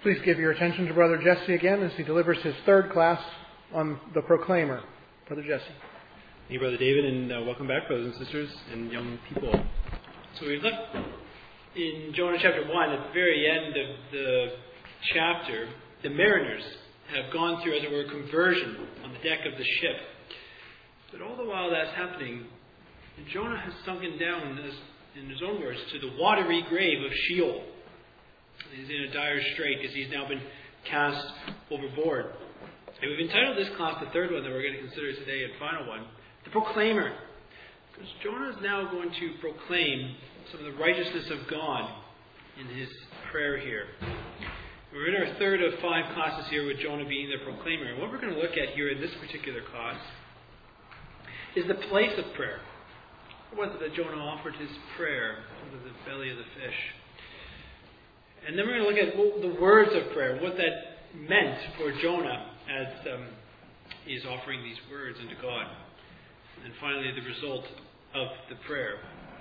Please give your attention to Brother Jesse again as he delivers his third class on the Proclaimer. Brother Jesse. Thank you, Brother David, and welcome back, brothers and sisters and young people. So we've left in Jonah chapter 1, at the very end of the chapter, the mariners have gone through, as it were, conversion on the deck of the ship. But all the while that's happening, Jonah has sunken down, in his own words, to the watery grave of Sheol. He's in a dire strait because he's now been cast overboard. And we've entitled this class, the third one that we're going to consider today and final one, The Proclaimer. Because Jonah is now going to proclaim some of the righteousness of God in his prayer here. We're in our third of 5 classes here with Jonah being the proclaimer. And what we're going to look at here in this particular class is the place of prayer. What was it that Jonah offered his prayer under the belly of the fish? And then we're going to look at the words of prayer, what that meant for Jonah as he is offering these words unto God. And finally, the result of the prayer.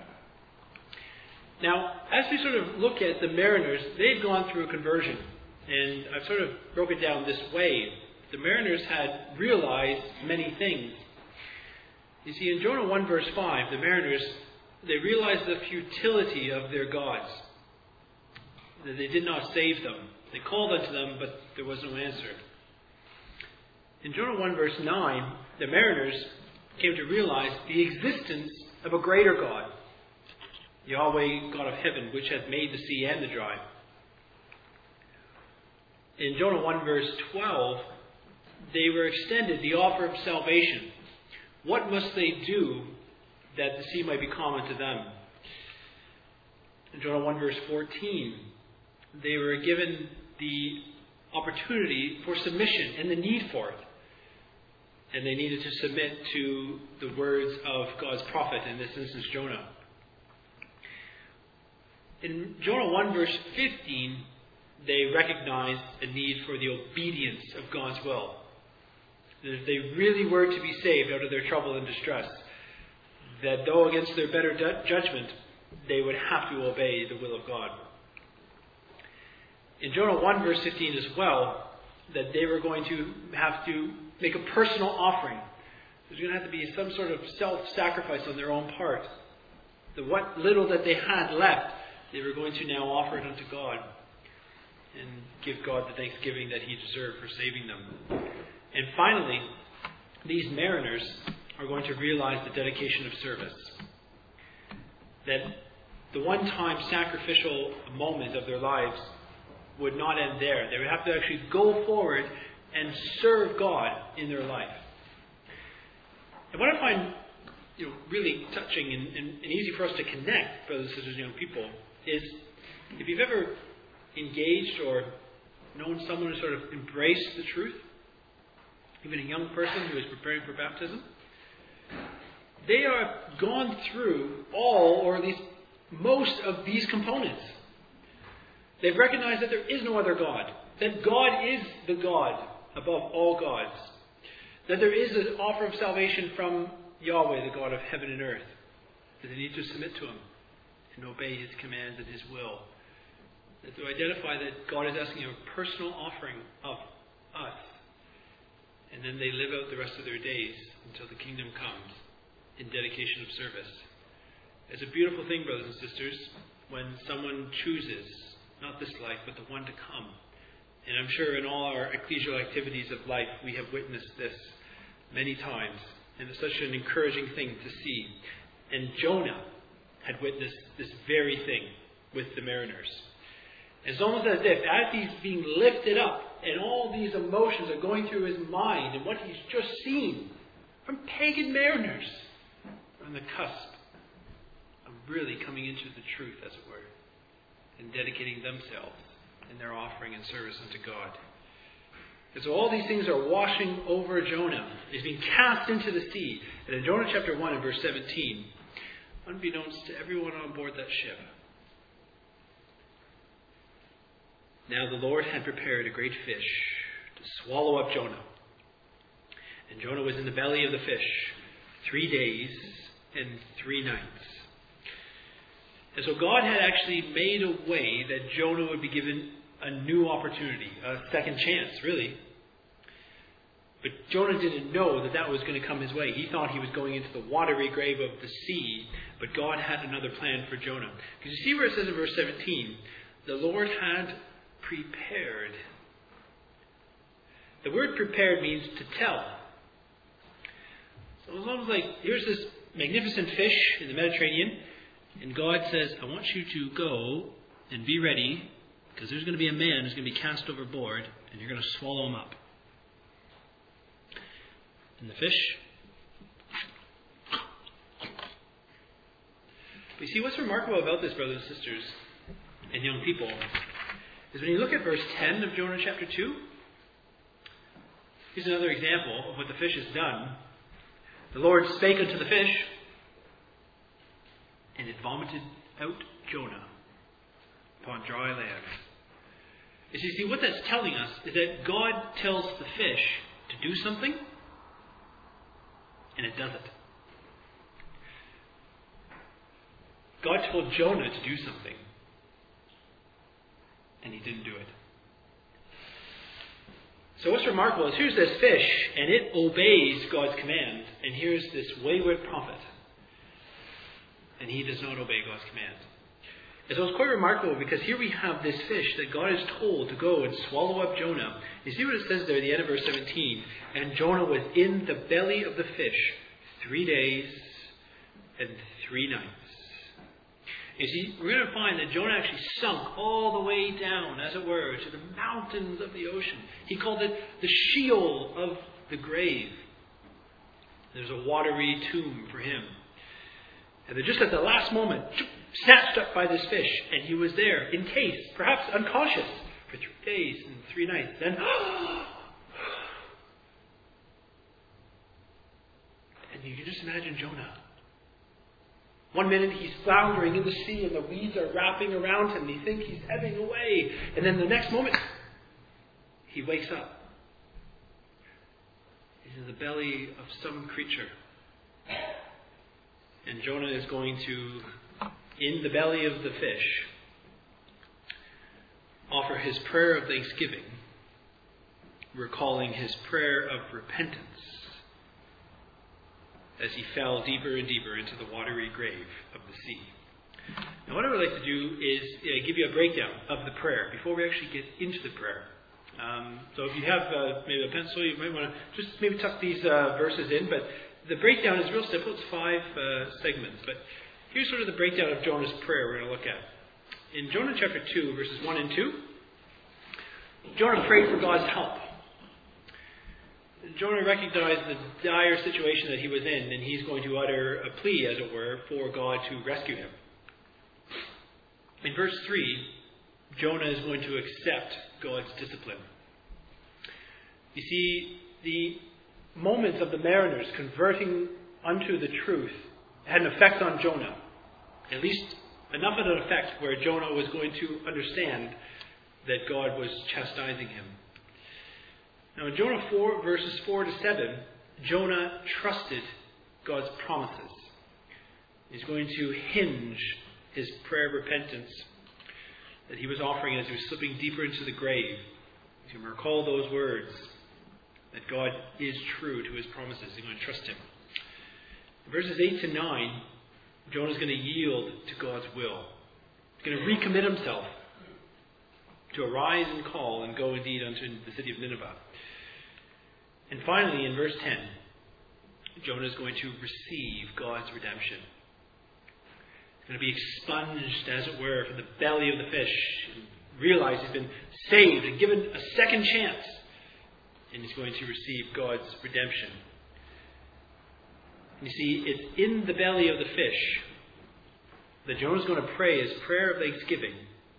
Now, as we sort of look at the mariners, they've gone through a conversion. And I've sort of broken it down this way. The mariners had realized many things. You see, in Jonah 1 verse 5, the mariners, they realized the futility of their gods. That they did not save them. They called unto them, but there was no answer. In Jonah 1 verse 9, the mariners came to realize the existence of a greater God, Yahweh, God of heaven, which hath made the sea and the dry. In Jonah 1 verse 12, they were extended the offer of salvation. What must they do that the sea might be common to them? In Jonah 1 verse 14, they were given the opportunity for submission and the need for it. And they needed to submit to the words of God's prophet, in this instance Jonah. In Jonah 1 verse 15, they recognized a need for the obedience of God's will. That if they really were to be saved out of their trouble and distress, that though against their better judgment, they would have to obey the will of God. In Jonah 1 verse 15 as well, that they were going to have to make a personal offering. There's going to have to be some sort of self-sacrifice on their own part. That what little that they had left, they were going to now offer it unto God and give God the thanksgiving that He deserved for saving them. And finally, these mariners are going to realize the dedication of service. That the one-time sacrificial moment of their lives would not end there. They would have to actually go forward and serve God in their life. And what I find really touching and easy for us to connect, brothers and sisters, young people, is if you've ever engaged or known someone who sort of embraced the truth, even a young person who is preparing for baptism, they are gone through all, or at least most, of these components. They've recognized that there is no other God. That God is the God above all gods. That there is an offer of salvation from Yahweh, the God of heaven and earth. That they need to submit to Him and obey His commands and His will. That to identify that God is asking a personal offering of us. And then they live out the rest of their days until the kingdom comes in dedication of service. It's a beautiful thing, brothers and sisters, when someone chooses not this life, but the one to come. And I'm sure in all our ecclesial activities of life, we have witnessed this many times. And it's such an encouraging thing to see. And Jonah had witnessed this very thing with the mariners. It's almost as if, as he's being lifted up, and all these emotions are going through his mind, and what he's just seen from pagan mariners, on the cusp of really coming into the truth, as it were, and dedicating themselves in their offering and service unto God. And so all these things are washing over Jonah. He's being cast into the sea. And in Jonah chapter 1 and verse 17, unbeknownst to everyone on board that ship, now the Lord had prepared a great fish to swallow up Jonah. And Jonah was in the belly of the fish 3 days and 3 nights. And so God had actually made a way that Jonah would be given a new opportunity, a second chance, really. But Jonah didn't know that was going to come his way. He thought he was going into the watery grave of the sea, but God had another plan for Jonah. Because you see where it says in verse 17, the Lord had prepared. The word prepared means to tell. So it's almost like, here's this magnificent fish in the Mediterranean, and God says, I want you to go and be ready, because there's going to be a man who's going to be cast overboard, and you're going to swallow him up. And the fish. But you see, what's remarkable about this, brothers and sisters, and young people, is when you look at verse 10 of Jonah chapter 2, here's another example of what the fish has done. The Lord spake unto the fish, and it vomited out Jonah upon dry land. As you see, what that's telling us is that God tells the fish to do something, and it does it. God told Jonah to do something, and he didn't do it. So what's remarkable is here's this fish, and it obeys God's command, and here's this wayward prophet, and he does not obey God's command. And so it's quite remarkable because here we have this fish that God is told to go and swallow up Jonah. You see what it says there at the end of verse 17? And Jonah was in the belly of the fish 3 days and 3 nights. You see, we're going to find that Jonah actually sunk all the way down, as it were, to the mountains of the ocean. He called it the Sheol of the grave. There's a watery tomb for him. And then just at the last moment, snatched up by this fish, and he was there, encased, perhaps unconscious, for 3 days and 3 nights. Then, and you can just imagine Jonah. 1 minute he's floundering in the sea, and the weeds are wrapping around him, and he thinks he's ebbing away. And then the next moment, he wakes up. He's in the belly of some creature. And Jonah is going to, in the belly of the fish, offer his prayer of thanksgiving, recalling his prayer of repentance as he fell deeper and deeper into the watery grave of the sea. Now what I would like to do is give you a breakdown of the prayer before we actually get into the prayer. So if you have maybe a pencil, you might want to just maybe tuck these verses in, but the breakdown is real simple. It's 5 segments. But here's sort of the breakdown of Jonah's prayer we're going to look at. In Jonah chapter 2, verses 1 and 2, Jonah prayed for God's help. Jonah recognized the dire situation that he was in, and he's going to utter a plea, as it were, for God to rescue him. In verse 3, Jonah is going to accept God's discipline. You see, the moments of the mariners converting unto the truth had an effect on Jonah. At least enough of an effect where Jonah was going to understand that God was chastising him. Now in Jonah 4, verses 4 to 7, Jonah trusted God's promises. He's going to hinge his prayer of repentance that he was offering as he was slipping deeper into the grave. He's going to recall those words that God is true to his promises. He's going to trust him. In verses 8 to 9, Jonah is going to yield to God's will. He's going to recommit himself to arise and call and go indeed unto the city of Nineveh. And finally, in verse 10, Jonah is going to receive God's redemption. He's going to be expunged, as it were, from the belly of the fish, and realize he's been saved and given a second chance. And he's going to receive God's redemption. You see, it's in the belly of the fish that Jonah is going to pray his prayer of thanksgiving.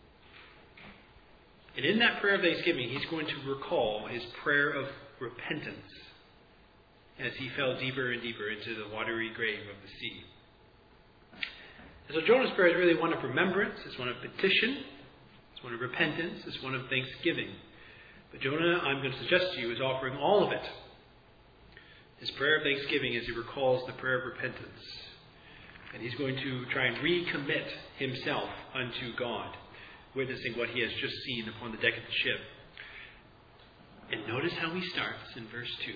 And in that prayer of thanksgiving, he's going to recall his prayer of repentance as he fell deeper and deeper into the watery grave of the sea. And so Jonah's prayer is really one of remembrance, it's one of petition, it's one of repentance, it's one of thanksgiving. But Jonah, I'm going to suggest to you, is offering all of it. His prayer of thanksgiving as he recalls the prayer of repentance. And he's going to try and recommit himself unto God. witnessing what he has just seen upon the deck of the ship. And notice how he starts in verse 2.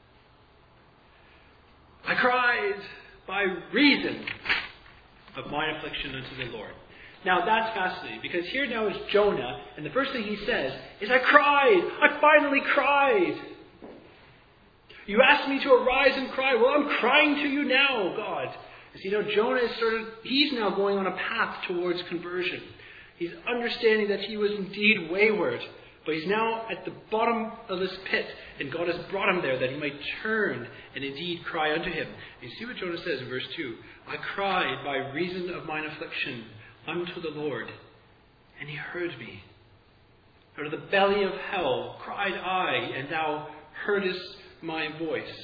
I cried by reason of mine affliction unto the Lord. Now that's fascinating, because here now is Jonah, and the first thing he says is, I cried! I finally cried! You asked me to arise and cry. Well, I'm crying to you now, God. You know, Jonah is he's now going on a path towards conversion. He's understanding that he was indeed wayward, but he's now at the bottom of this pit, and God has brought him there that he might turn and indeed cry unto him. And you see what Jonah says in verse 2. I cried by reason of mine affliction unto the Lord, and he heard me. Out of the belly of hell cried I, and thou heardest my voice.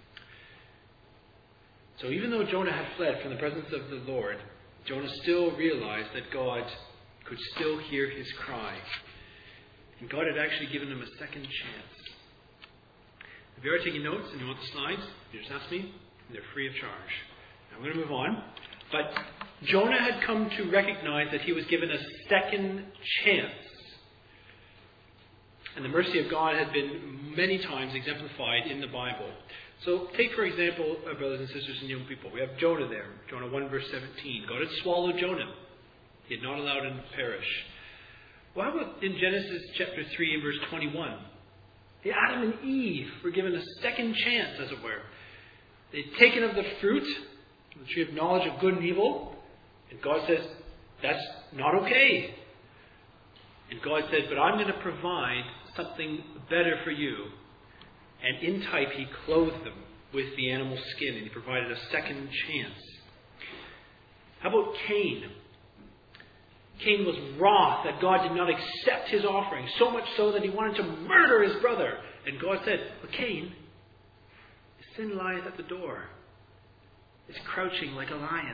So even though Jonah had fled from the presence of the Lord, Jonah still realized that God could still hear his cry. And God had actually given him a second chance. If you are taking notes and you want the slides, you just ask me, and they're free of charge. Now I'm going to move on. But Jonah had come to recognize that he was given a second chance. And the mercy of God had been many times exemplified in the Bible. So take, for example, brothers and sisters and young people. We have Jonah there. Jonah 1 verse 17. God had swallowed Jonah. He had not allowed him to perish. Well, how about in Genesis chapter 3 and verse 21? Adam and Eve were given a second chance, as it were. They'd taken of the fruit, the tree of knowledge of good and evil. And God says, that's not okay. And God said, but I'm going to provide something better for you. And in type, he clothed them with the animal skin, and he provided a second chance. How about Cain? Cain was wroth that God did not accept his offering, so much so that he wanted to murder his brother. And God said, well, Cain, sin lieth at the door. It's crouching like a lion.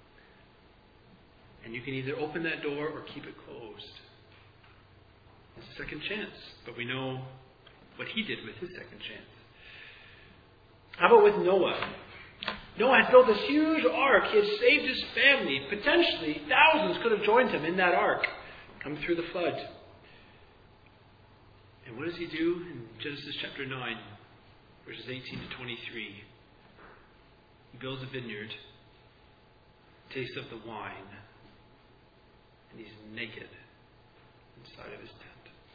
And you can either open that door or keep it closed. It's a second chance. But we know what he did with his second chance. How about with Noah? Noah had built this huge ark. He had saved his family. Potentially, thousands could have joined him in that ark, come through the flood. And what does he do in Genesis chapter 9, verses 18 to 23? He builds a vineyard, tastes of the wine, and he's naked inside of his tent.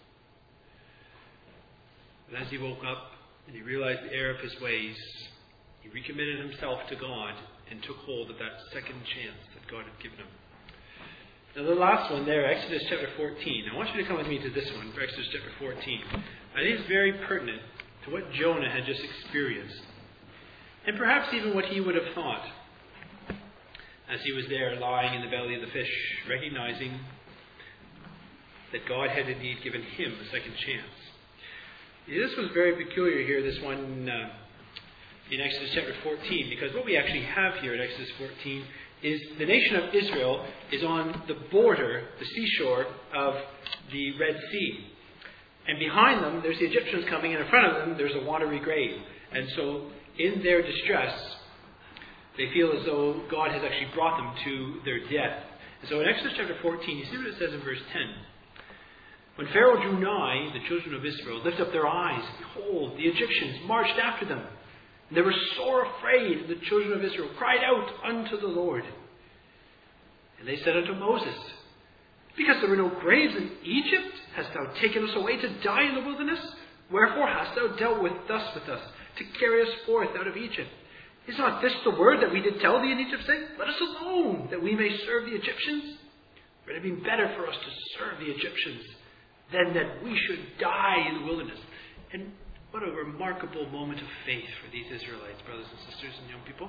But as he woke up and he realized the error of his ways, he recommitted himself to God and took hold of that second chance that God had given him. Now the last one there, Exodus chapter 14. I want you to come with me to this one, for Exodus chapter 14. I think it's very pertinent to what Jonah had just experienced. And perhaps even what he would have thought as he was there lying in the belly of the fish, recognizing that God had indeed given him a second chance. This was very peculiar here, this one in Exodus chapter 14, because what we actually have here in Exodus 14 is the nation of Israel is on the border, the seashore of the Red Sea. And behind them, there's the Egyptians coming, and in front of them, there's a watery grave. And so, in their distress, they feel as though God has actually brought them to their death. And so in Exodus chapter 14, you see what it says in verse 10. When Pharaoh drew nigh, the children of Israel lifted up their eyes. Behold, the Egyptians marched after them. And they were sore afraid, and the children of Israel cried out unto the Lord. And they said unto Moses, because there were no graves in Egypt, hast thou taken us away to die in the wilderness? Wherefore hast thou dealt thus with us, to carry us forth out of Egypt? Is not this the word that we did tell thee in Egypt, saying, let us alone, that we may serve the Egyptians? For it had been better for us to serve the Egyptians than that we should die in the wilderness. And what a remarkable moment of faith for these Israelites, brothers and sisters and young people.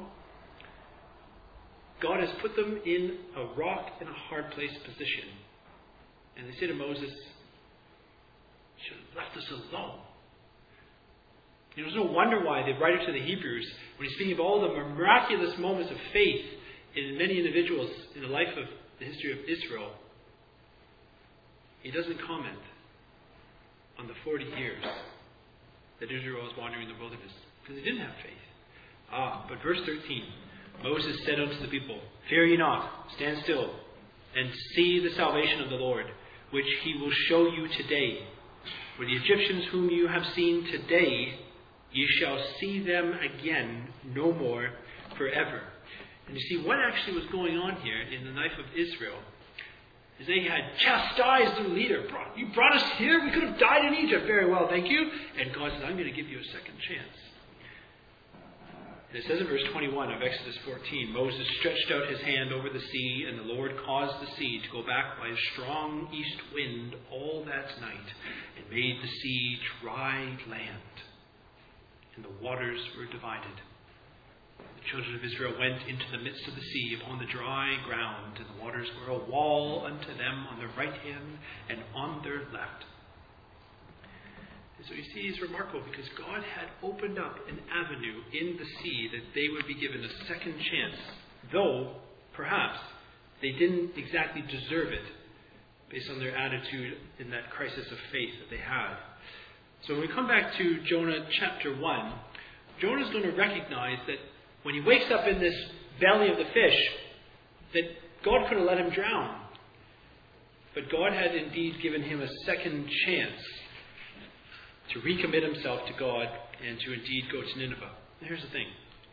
God has put them in a rock and a hard place position. And they say to Moses, you should have left us alone. It was no wonder why the writer to the Hebrews, when he's speaking of all the miraculous moments of faith in many individuals in the life of the history of Israel, he doesn't comment on the 40 years that Israel was wandering in the wilderness, because they didn't have faith. But verse 13, Moses said unto the people, fear ye not, stand still, and see the salvation of the Lord, which he will show you today. For the Egyptians whom you have seen today, ye shall see them again no more forever. And you see, what actually was going on here in the life of Israel is they had chastised their leader. You brought us here? We could have died in Egypt. Very well, thank you. And God says, I'm going to give you a second chance. And it says in verse 21 of Exodus 14, Moses stretched out his hand over the sea, and the Lord caused the sea to go back by a strong east wind all that night, and made the sea dry land, and the waters were divided. The children of Israel went into the midst of the sea upon the dry ground, and the waters were a wall unto them on their right hand and on their left. And so you see, it's remarkable because God had opened up an avenue in the sea that they would be given a second chance, though perhaps they didn't exactly deserve it based on their attitude in that crisis of faith that they had. So when we come back to Jonah chapter 1, Jonah's going to recognize that when he wakes up in this belly of the fish, that God could have let him drown. But God had indeed given him a second chance to recommit himself to God and to indeed go to Nineveh. And here's the thing.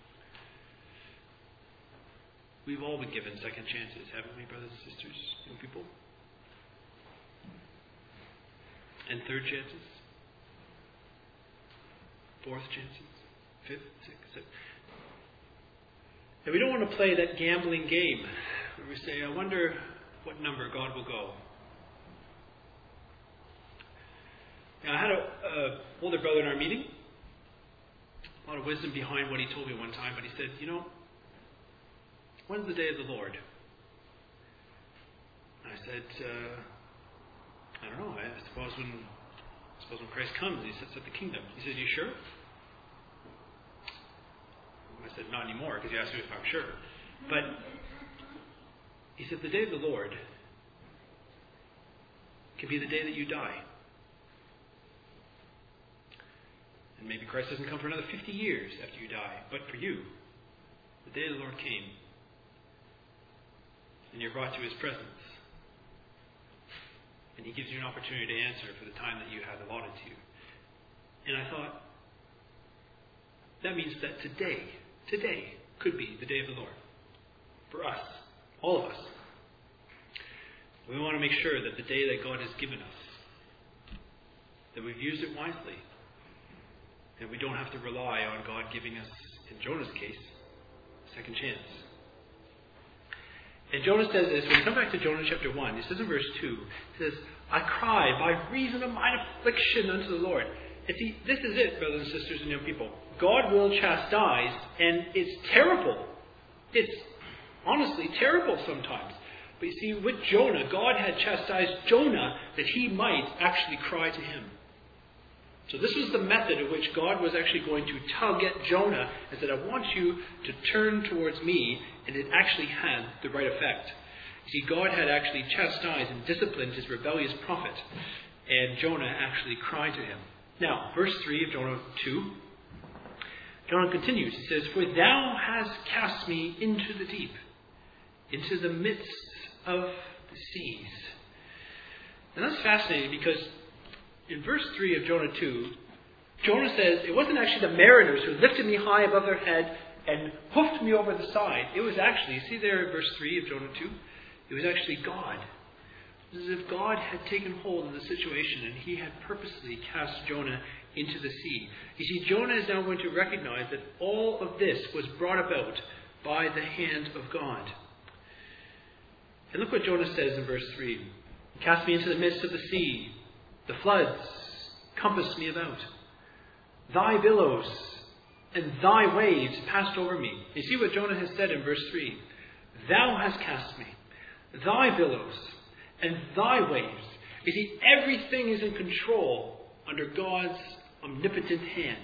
We've all been given second chances, haven't we, brothers and sisters, young people? And third chances. Fourth chances. Fifth, sixth, seventh. And we don't want to play that gambling game where we say, I wonder what number God will go. Now, I had an older brother in our meeting. A lot of wisdom behind what he told me one time, but he said, when's the day of the Lord? And I said, I don't know. I suppose when Christ comes and he sets up the kingdom. He said, you sure? I said, not anymore, because he asked me if I'm sure. But he said, the day of the Lord can be the day that you die. And maybe Christ doesn't come for another 50 years after you die. But for you, the day of the Lord came. And you're brought to his presence. And he gives you an opportunity to answer for the time that you had allotted to you. And I thought, that means that today could be the day of the Lord. For us. All of us. We want to make sure that the day that God has given us, that we've used it wisely. And we don't have to rely on God giving us, in Jonah's case, a second chance. And Jonah says this, when we come back to Jonah chapter 1, he says in verse 2, he says, I cry by reason of mine affliction unto the Lord. And see, this is it, brothers and sisters and young people. God will chastise, and it's terrible. It's honestly terrible sometimes. But you see, with Jonah, God had chastised Jonah that he might actually cry to him. So this was the method in which God was actually going to tug at Jonah and said, I want you to turn towards me, and it actually had the right effect. You see, God had actually chastised and disciplined his rebellious prophet, and Jonah actually cried to him. Now, verse 3 of Jonah 2, Jonah continues. He says, For thou hast cast me into the deep, into the midst of the seas. And that's fascinating because in verse 3 of Jonah 2, Jonah says, it wasn't actually the mariners who lifted me high above their head and hoofed me over the side. It was actually, you see there in verse 3 of Jonah 2, it was actually God. It was as if God had taken hold of the situation and he had purposely cast Jonah into the sea. You see, Jonah is now going to recognize that all of this was brought about by the hand of God. And look what Jonah says in verse 3. Cast me into the midst of the sea. The floods compassed me about. Thy billows and thy waves passed over me. You see what Jonah has said in verse 3. Thou hast cast me. Thy billows and thy waves. You see, everything is in control under God's omnipotent hand.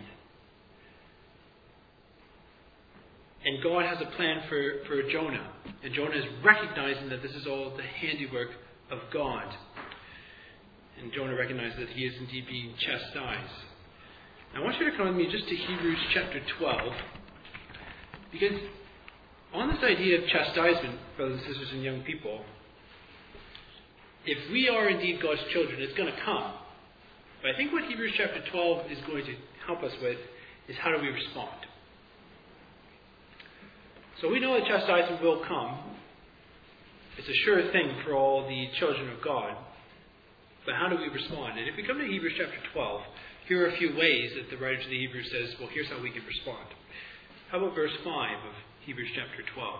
And God has a plan for Jonah. And Jonah is recognizing that this is all the handiwork of God. And Jonah recognizes that he is indeed being chastised. Now I want you to come with me just to Hebrews chapter 12. Because on this idea of chastisement, brothers and sisters and young people, if we are indeed God's children, it's going to come. But I think what Hebrews chapter 12 is going to help us with is how do we respond. So we know that chastisement will come. It's a sure thing for all the children of God. But how do we respond? And if we come to Hebrews chapter 12, here are a few ways that the writer to the Hebrews says, well, here's how we can respond. How about verse 5 of Hebrews chapter 12?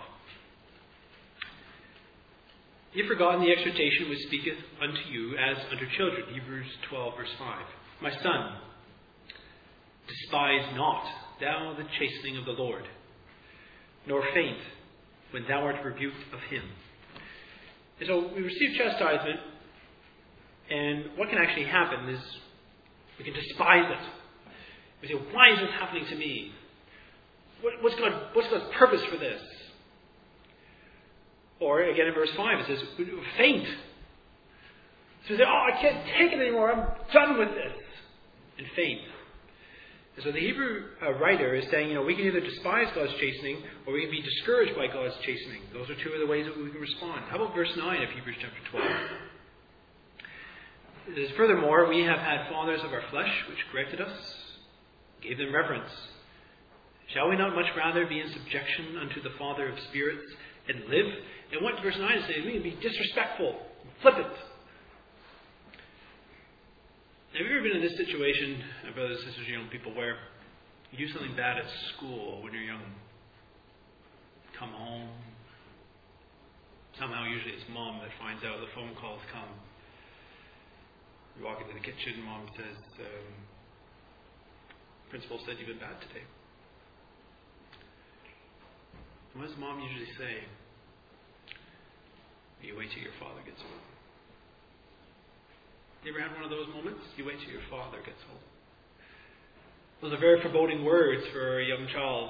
Ye have forgotten the exhortation which speaketh unto you as unto children. Hebrews 12 verse 5. My son, despise not thou the chastening of the Lord, nor faint when thou art rebuked of him. And so we receive chastisement, and what can actually happen is we can despise it. We say, why is this happening to me? What's God's purpose for this? Or again in verse 5 it says, faint. So we say, I can't take it anymore, I'm done with this. And faint. And so the Hebrew writer is saying, we can either despise God's chastening, or we can be discouraged by God's chastening. Those are two of the ways that we can respond. How about verse 9 of Hebrews chapter 12? It says, furthermore, we have had fathers of our flesh, which corrected us, gave them reverence. Shall we not much rather be in subjection unto the Father of spirits and live? And what verse 9 is saying, we can be disrespectful, flippant. Have you ever been in this situation, brothers and sisters, young people, where you do something bad at school when you're young? Come home. Somehow, usually it's mom that finds out, the phone calls come. You walk into the kitchen, mom says, principal said you've been bad today. And what does mom usually say? You wait till your father gets home. You ever had one of those moments? You wait till your father gets home. Those are very foreboding words for a young child.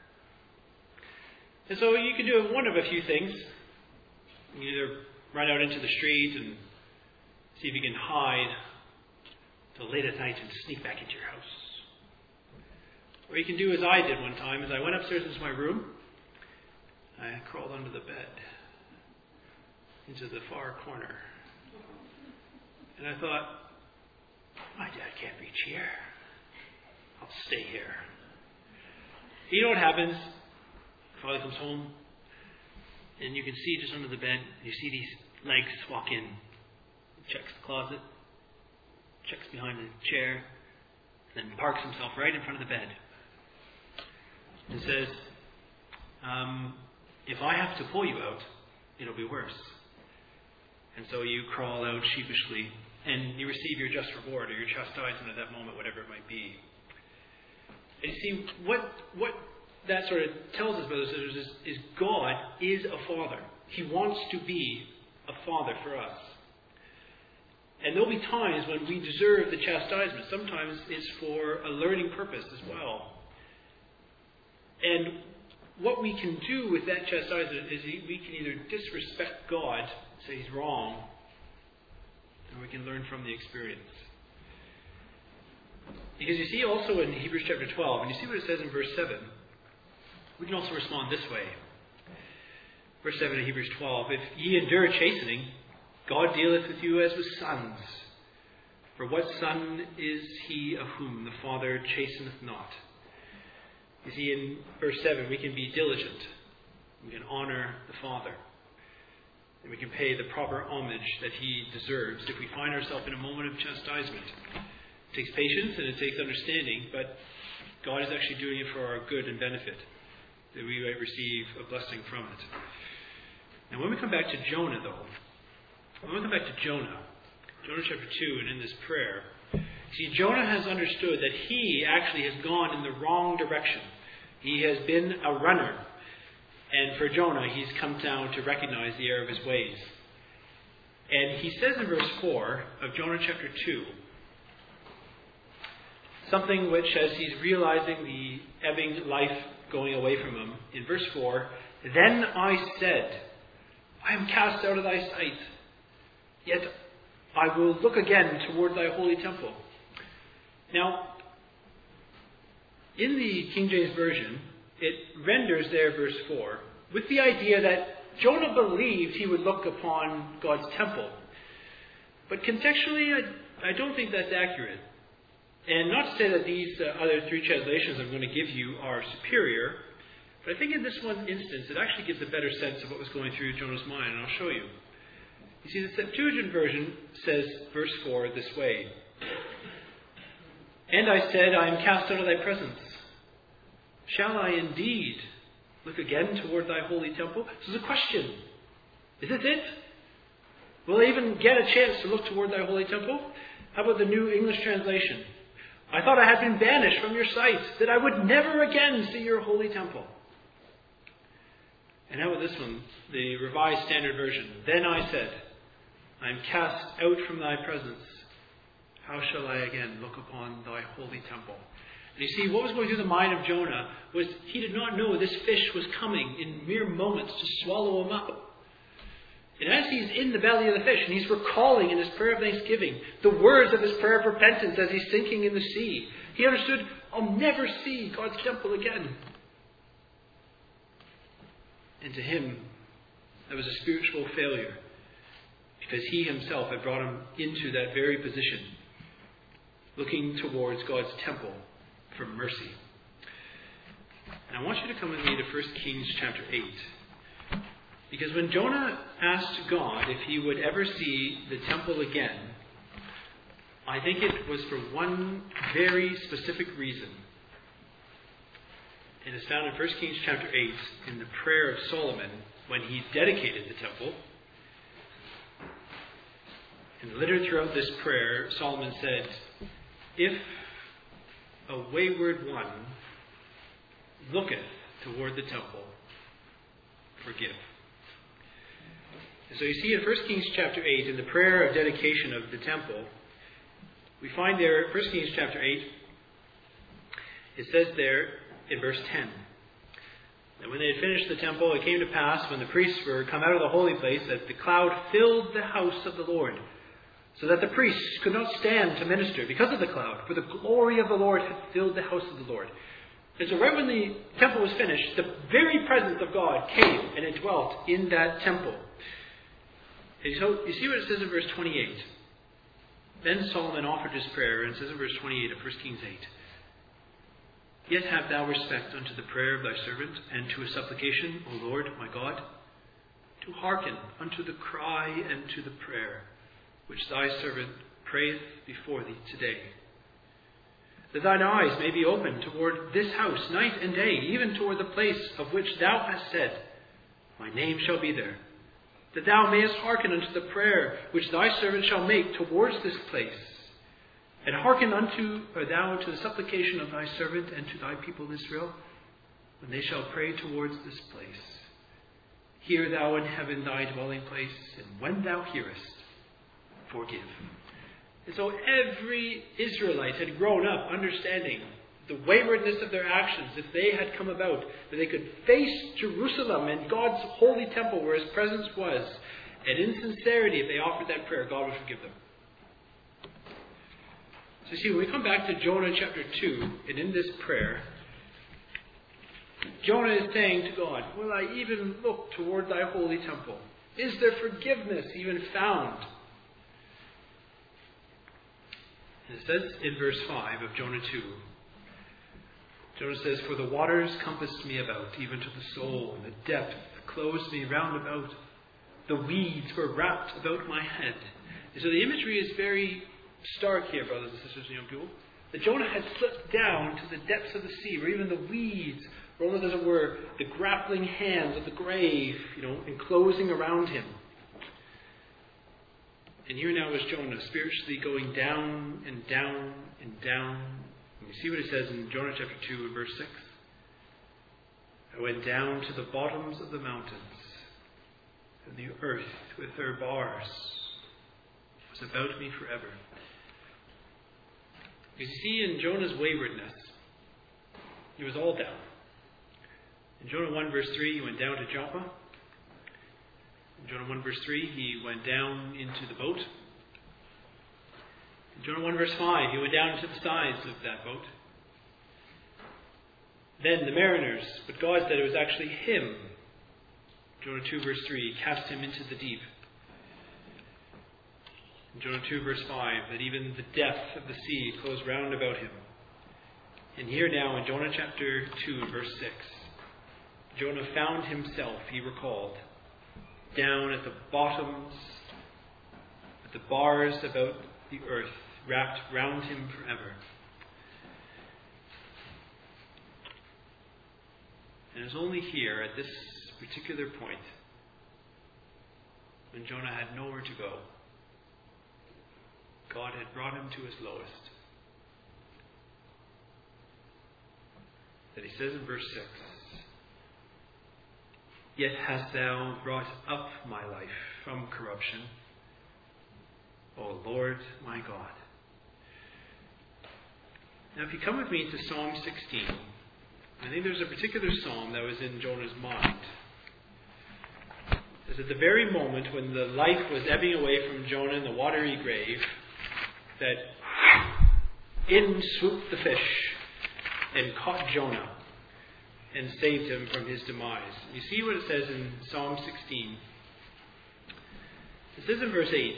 And so you can do one of a few things. You either run out into the street and see if you can hide till late at night and sneak back into your house. Or you can do as I did one time. As I went upstairs into my room, I crawled under the bed into the far corner. And I thought, my dad can't reach here. I'll stay here. You know what happens? Father comes home, and you can see just under the bed, you see these legs walk in. Checks the closet, checks behind the chair, then parks himself right in front of the bed. And says, if I have to pull you out, it'll be worse. And so you crawl out sheepishly, and you receive your just reward or your chastisement at that moment, whatever it might be. And you see, what that sort of tells us, brothers and sisters, is God is a father. He wants to be a father for us. And there'll be times when we deserve the chastisement. Sometimes it's for a learning purpose as well. And what we can do with that chastisement is we can either disrespect God, say He's wrong, or we can learn from the experience. Because you see also in Hebrews chapter 12, and you see what it says in verse 7, we can also respond this way. Verse 7 of Hebrews 12, if ye endure chastening, God dealeth with you as with sons. For what son is he of whom the Father chasteneth not? You see, in verse 7, we can be diligent. We can honor the Father. And we can pay the proper homage that He deserves if we find ourselves in a moment of chastisement. It takes patience and it takes understanding, but God is actually doing it for our good and benefit, that we might receive a blessing from it. And when we come back to Jonah, though, Jonah chapter 2, and in this prayer, see, Jonah has understood that he actually has gone in the wrong direction. He has been a runner. And for Jonah, he's come down to recognize the error of his ways. And he says in verse 4 of Jonah chapter 2, something which, as he's realizing the ebbing life going away from him, in verse 4, then I said, I am cast out of thy sight, yet I will look again toward thy holy temple. Now, in the King James Version, it renders there verse 4 with the idea that Jonah believed he would look upon God's temple. But contextually, I don't think that's accurate. And not to say that these other three translations I'm going to give you are superior, but I think in this one instance it actually gives a better sense of what was going through Jonah's mind, and I'll show you. You see, the Septuagint version says, verse 4, this way. And I said, I am cast out of thy presence. Shall I indeed look again toward thy holy temple? This is a question. Is this it? Will I even get a chance to look toward thy holy temple? How about the New English translation? I thought I had been banished from your sight, that I would never again see your holy temple. And how about this one, the Revised Standard Version? Then I said, I am cast out from thy presence. How shall I again look upon thy holy temple? And you see, what was going through the mind of Jonah was he did not know this fish was coming in mere moments to swallow him up. And as he's in the belly of the fish, and he's recalling in his prayer of thanksgiving the words of his prayer of repentance as he's sinking in the sea, he understood, I'll never see God's temple again. And to him, that was a spiritual failure, because he himself had brought him into that very position, looking towards God's temple for mercy. And I want you to come with me to 1 Kings chapter 8. Because when Jonah asked God if he would ever see the temple again, I think it was for one very specific reason. It is found in 1 Kings chapter 8 in the prayer of Solomon when he dedicated the temple. And littered throughout this prayer, Solomon said, if a wayward one looketh toward the temple, forgive. And so you see in 1 Kings chapter 8, in the prayer of dedication of the temple, we find there, 1 Kings chapter 8, it says there in verse 10, that when they had finished the temple, it came to pass, when the priests were come out of the holy place, that the cloud filled the house of the Lord, so that the priests could not stand to minister because of the cloud, for the glory of the Lord had filled the house of the Lord. And so right when the temple was finished, the very presence of God came and it dwelt in that temple. And so you see what it says in verse 28. Then Solomon offered his prayer, and it says in verse 28 of 1 Kings 8, Yet have thou respect unto the prayer of thy servant, and to his supplication, O Lord my God, to hearken unto the cry and to the prayer, which thy servant prayeth before thee today. That thine eyes may be opened toward this house night and day, even toward the place of which thou hast said, My name shall be there. That thou mayest hearken unto the prayer which thy servant shall make towards this place. And hearken thou unto the supplication of thy servant and to thy people Israel, when they shall pray towards this place. Hear thou in heaven thy dwelling place, and when thou hearest, forgive. And so every Israelite had grown up understanding the waywardness of their actions, if they had come about, that they could face Jerusalem and God's holy temple where his presence was, and in sincerity, if they offered that prayer, God would forgive them. So see, when we come back to Jonah chapter 2, and in this prayer, Jonah is saying to God, Will I even look toward thy holy temple? Is there forgiveness even found? And it says in verse 5 of Jonah 2, Jonah says, For the waters compassed me about, even to the soul, and the depth closed me round about. The weeds were wrapped about my head. And so the imagery is very stark here, brothers and sisters and young people. That Jonah had slipped down to the depths of the sea, where even the weeds were almost, as it were, the grappling hands of the grave, enclosing around him. And here now is Jonah spiritually going down and down and down. And you see what it says in Jonah chapter 2 and verse 6. I went down to the bottoms of the mountains, and the earth with her bars was about me forever. You see, in Jonah's waywardness, he was all down. In Jonah 1 verse 3, he went down to Joppa. In Jonah 1 verse 3, he went down into the boat. In Jonah 1 verse 5, he went down into the sides of that boat. Then the mariners, but God said it was actually him. Jonah 2 verse 3, cast him into the deep. In Jonah 2 verse 5, that even the depth of the sea closed round about him. And here now in Jonah chapter 2 verse 6, Jonah found himself, he recalled, down at the bottoms, at the bars about the earth, wrapped round him forever. And it was only here, at this particular point, when Jonah had nowhere to go, God had brought him to his lowest, that he says in verse 6, "Yet hast thou brought up my life from corruption, O Lord my God." Now if you come with me to Psalm 16, I think there's a particular psalm that was in Jonah's mind. It's at the very moment when the life was ebbing away from Jonah in the watery grave, that in swooped the fish and caught Jonah and saved him from his demise. You see what it says in Psalm 16. It says in verse 8,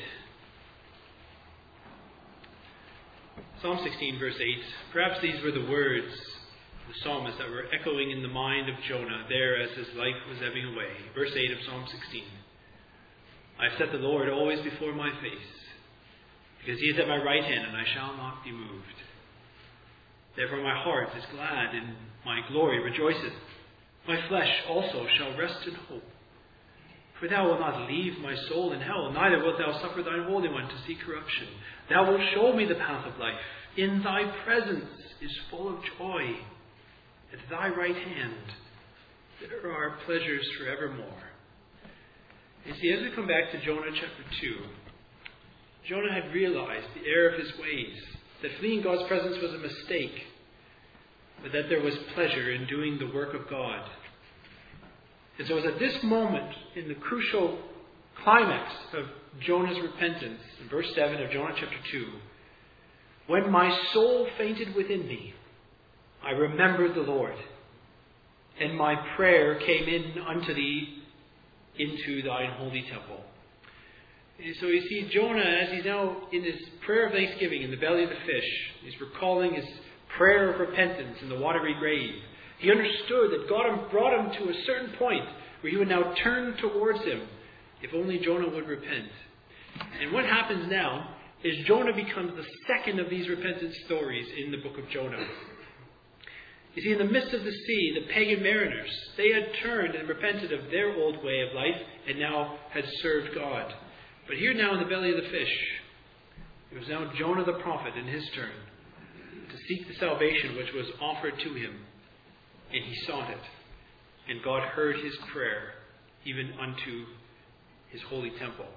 Psalm 16 verse 8, perhaps these were the words of the psalmist that were echoing in the mind of Jonah there as his life was ebbing away. Verse 8 of Psalm 16, "I have set the Lord always before my face, because he is at my right hand, and I shall not be moved. Therefore my heart is glad, and my glory rejoiceth. My flesh also shall rest in hope. For thou wilt not leave my soul in hell, neither wilt thou suffer thine Holy One to see corruption. Thou wilt show me the path of life. In thy presence is full of joy. At thy right hand there are pleasures forevermore." You see, as we come back to Jonah chapter 2, Jonah had realized the error of his ways, that fleeing God's presence was a mistake, but that there was pleasure in doing the work of God. And so it was at this moment, in the crucial climax of Jonah's repentance, in verse 7 of Jonah chapter 2, "When my soul fainted within me, I remembered the Lord, and my prayer came in unto thee into thine holy temple." And so you see Jonah, as he's now in his prayer of thanksgiving in the belly of the fish, he's recalling his prayer of repentance in the watery grave. He understood that God had brought him to a certain point where he would now turn towards him if only Jonah would repent. And what happens now is Jonah becomes the second of these repentance stories in the book of Jonah. You see, in the midst of the sea, the pagan mariners, they had turned and repented of their old way of life and now had served God. But here now in the belly of the fish, it was now Jonah the prophet in his turn to seek the salvation which was offered to him. And he sought it. And God heard his prayer even unto his holy temple.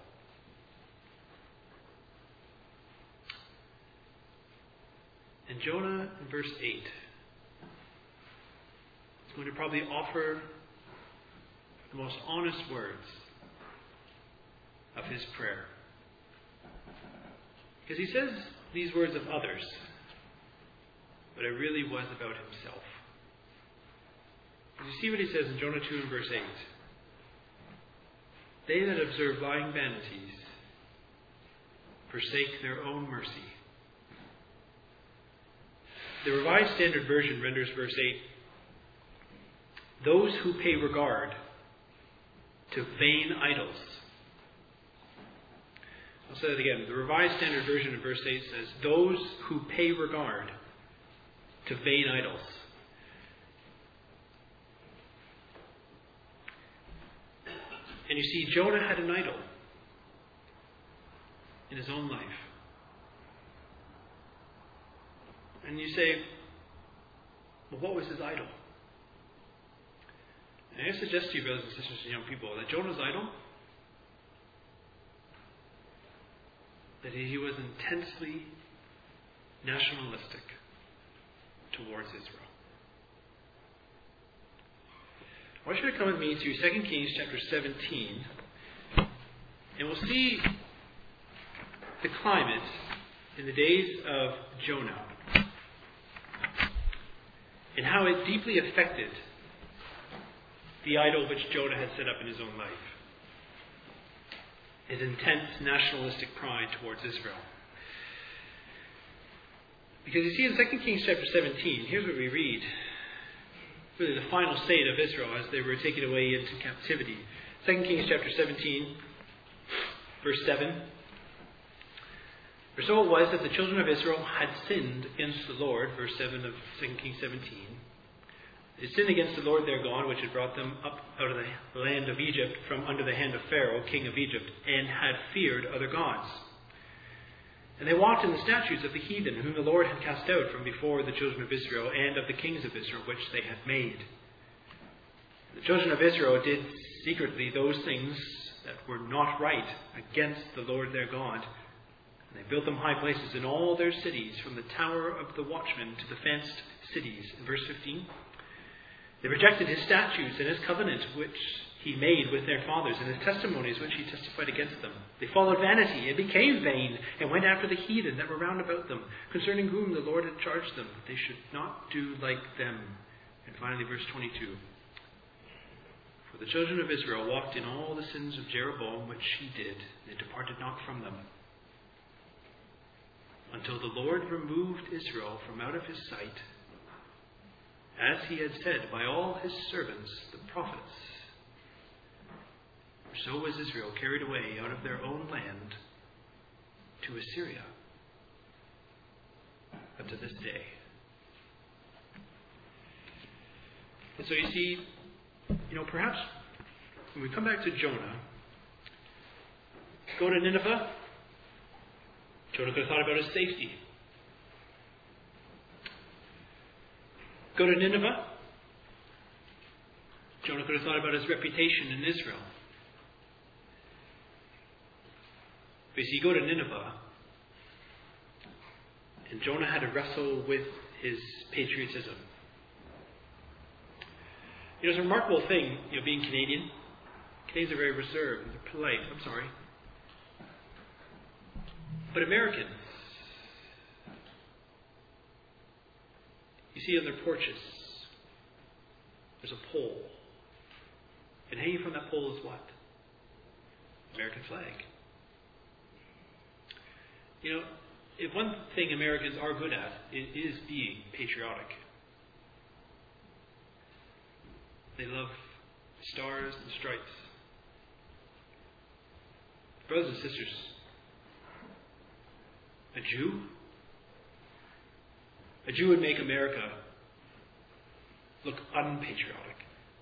And Jonah in verse 8 is going to probably offer the most honest words of his prayer. Because he says these words of others, but it really was about himself. You see what he says in Jonah 2 and verse 8. "They that observe lying vanities forsake their own mercy." The Revised Standard Version renders verse 8, "Those who pay regard to vain idols." I'll say that again. The Revised Standard Version of verse 8 says, "Those who pay regard to vain idols." And you see, Jonah had an idol in his own life. And you say, well, what was his idol? And I suggest to you, brothers and sisters and young people, that Jonah's idol, that he was intensely nationalistic towards Israel. I want you to come with me to 2 Kings chapter 17, and we'll see the climate in the days of Jonah and how it deeply affected the idol which Jonah had set up in his own life. his intense nationalistic pride towards Israel. Because you see in 2 Kings chapter 17, here's what we read. Really the final state of Israel as they were taken away into captivity. 2 Kings chapter 17, verse 7. For so it was that the children of Israel had sinned against the Lord, verse 7 of 2 Kings 17. They sinned against the Lord their God, which had brought them up out of the land of Egypt from under the hand of Pharaoh, king of Egypt, and had feared other gods. And they walked in the statutes of the heathen, whom the Lord had cast out from before the children of Israel, and of the kings of Israel, which they had made. The children of Israel did secretly those things that were not right against the Lord their God. And they built them high places in all their cities, from the tower of the watchman to the fenced cities. In verse 15, they rejected his statutes and his covenant, which he made with their fathers, and his testimonies, which he testified against them. They followed vanity and became vain, and went after the heathen that were round about them, concerning whom the Lord had charged them. They should not do like them. And finally, verse 22. For the children of Israel walked in all the sins of Jeroboam, which he did. They departed not from them, until the Lord removed Israel from out of his sight, as he had said by all his servants, the prophets. For so was Israel carried away out of their own land to Assyria unto this day. And so you see, perhaps when we come back to Jonah, go to Nineveh, Jonah could have thought about his safety. Go to Nineveh, Jonah could have thought about his reputation in Israel. But you see, go to Nineveh, and Jonah had to wrestle with his patriotism. It's a remarkable thing, being Canadian. Canadians are very reserved, they're polite, But Americans, you see on their porches, there's a pole. And hanging from that pole is what? American flag. If one thing Americans are good at, it is being patriotic. They love stars and stripes. Brothers and sisters, a Jew would make America look unpatriotic.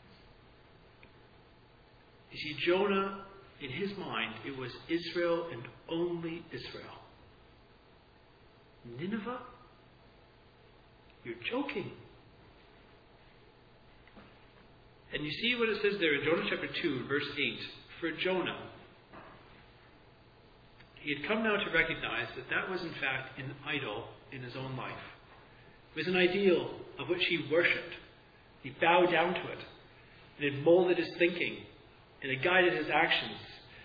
You see, Jonah, in his mind, it was Israel and only Israel. Nineveh? You're joking. And you see what it says there in Jonah chapter 2, verse 8. For Jonah, he had come now to recognize that was in fact an idol in his own life. It was an ideal of which he worshipped. He bowed down to it. And it molded his thinking. And it guided his actions.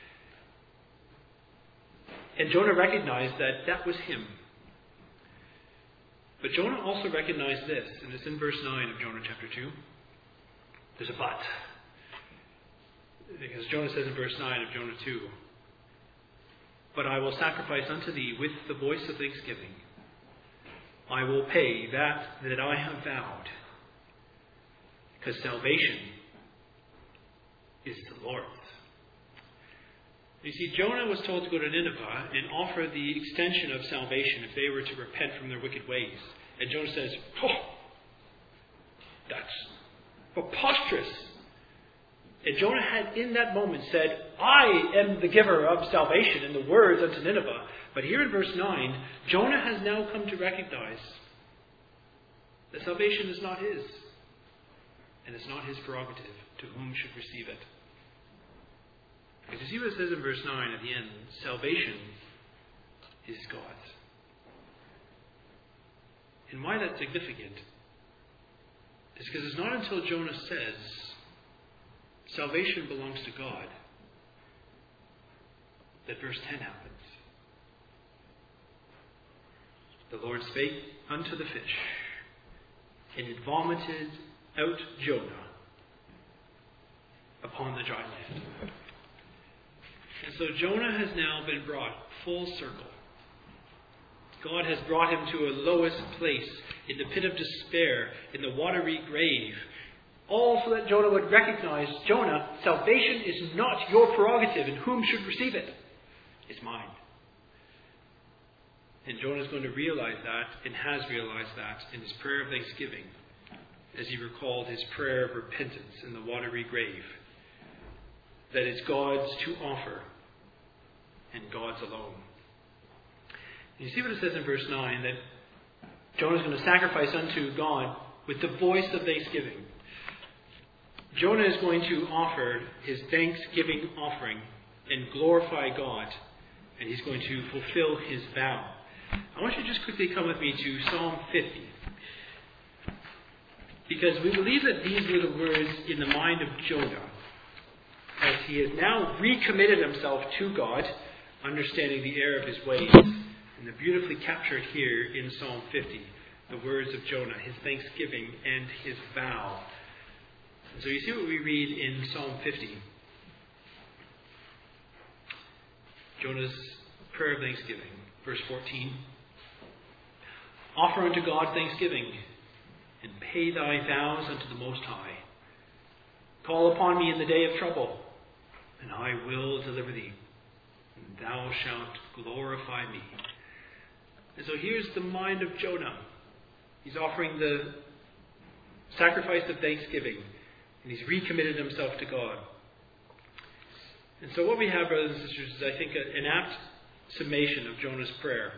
And Jonah recognized that was him. But Jonah also recognized this, and it's in verse 9 of Jonah chapter 2. There's a but. Because Jonah says in verse 9 of Jonah 2, But I will sacrifice unto thee with the voice of thanksgiving. I will pay that I have vowed. Because salvation is the Lord's. You see, Jonah was told to go to Nineveh and offer the extension of salvation if they were to repent from their wicked ways. And Jonah says, that's preposterous. And Jonah had in that moment said, I am the giver of salvation in the words unto Nineveh. But here in verse 9, Jonah has now come to recognize that salvation is not his. And it's not his prerogative to whom should receive it. Because you see what it says in verse 9 at the end, salvation is God's. And why that's significant is because it's not until Jonah says, salvation belongs to God, that verse 10 happens. The Lord spake unto the fish, and it vomited out Jonah upon the dry land. And so Jonah has now been brought full circle. God has brought him to a lowest place, in the pit of despair, in the watery grave. All so that Jonah would recognize, Jonah, salvation is not your prerogative, and whom should receive it? It's mine. And Jonah is going to realize that, and has realized that, in his prayer of thanksgiving, as he recalled his prayer of repentance in the watery grave. That it's God's to offer, and God's alone. And you see what it says in verse 9, that Jonah is going to sacrifice unto God with the voice of thanksgiving. Jonah is going to offer his thanksgiving offering and glorify God, and he's going to fulfill his vow. I want you to just quickly come with me to Psalm 50. Because we believe that these were the words in the mind of Jonah, as he has now recommitted himself to God, understanding the error of his ways. And they're beautifully captured here in Psalm 50, the words of Jonah, his thanksgiving and his vow. And so you see what we read in Psalm 50. Jonah's prayer of thanksgiving, verse 14. Offer unto God thanksgiving, and pay thy vows unto the Most High. Call upon me in the day of trouble, and I will deliver thee, and thou shalt glorify me. And so here's the mind of Jonah. He's offering the sacrifice of thanksgiving, and he's recommitted himself to God. And so what we have, brothers and sisters, is I think an apt summation of Jonah's prayer.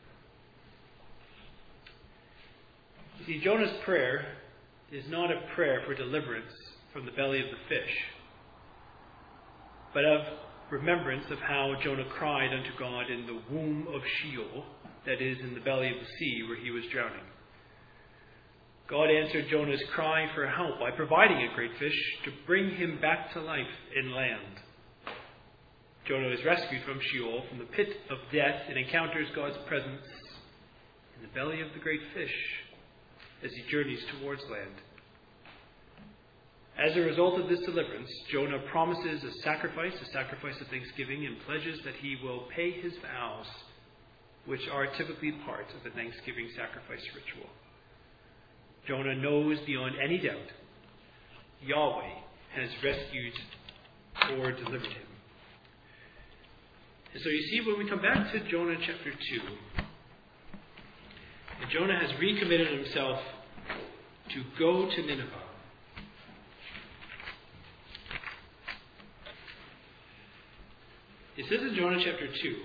You see, Jonah's prayer is not a prayer for deliverance from the belly of the fish, but of remembrance of how Jonah cried unto God in the womb of Sheol, that is, in the belly of the sea where he was drowning. God answered Jonah's cry for help by providing a great fish to bring him back to life in land. Jonah is rescued from Sheol, from the pit of death, and encounters God's presence in the belly of the great fish as he journeys towards land. As a result of this deliverance, Jonah promises a sacrifice of thanksgiving, and pledges that he will pay his vows, which are typically part of the Thanksgiving sacrifice ritual. Jonah knows beyond any doubt Yahweh has rescued or delivered him. And so you see, when we come back to Jonah chapter 2, Jonah has recommitted himself to go to Nineveh. It says in Jonah chapter 2,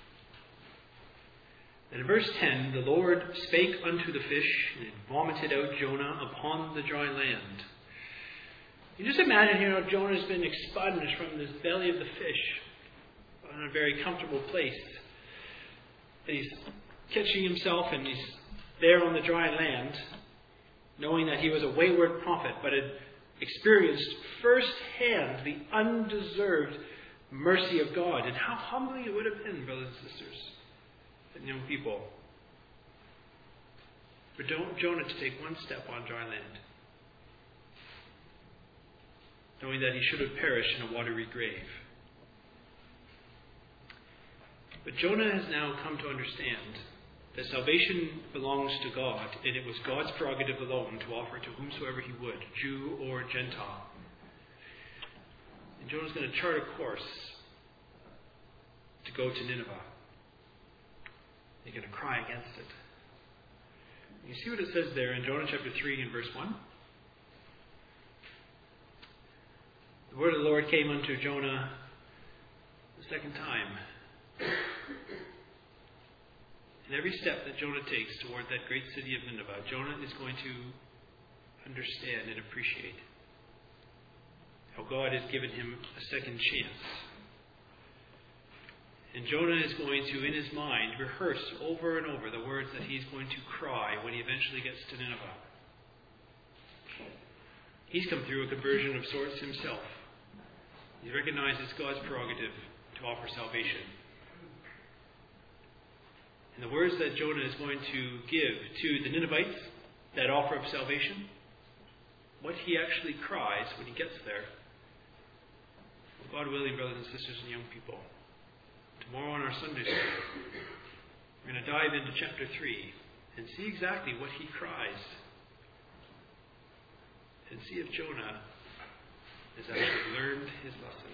that in verse 10, the Lord spake unto the fish, and it vomited out Jonah upon the dry land. You just imagine here how Jonah has been expunged from this belly of the fish in a very comfortable place. And he's catching himself, and he's there on the dry land, knowing that he was a wayward prophet, but had experienced firsthand the undeserved mercy of God. And how humbling it would have been, brothers and sisters, and young people, for Jonah to take one step on dry land, knowing that he should have perished in a watery grave. But Jonah has now come to understand that salvation belongs to God, and it was God's prerogative alone to offer to whomsoever he would, Jew or Gentile. And Jonah's going to chart a course to go to Nineveh. He's going to cry against it. You see what it says there in Jonah chapter 3 and verse 1? The word of the Lord came unto Jonah the second time. And every step that Jonah takes toward that great city of Nineveh, Jonah is going to understand and appreciate how God has given him a second chance. And Jonah is going to, in his mind, rehearse over and over the words that he's going to cry when he eventually gets to Nineveh. He's come through a conversion of sorts himself. He recognizes God's prerogative to offer salvation. And the words that Jonah is going to give to the Ninevites, that offer of salvation, what he actually cries when he gets there, God willing, brothers and sisters and young people, tomorrow on our Sunday school, we're going to dive into chapter 3 and see exactly what he cries. And see if Jonah has actually learned his lesson.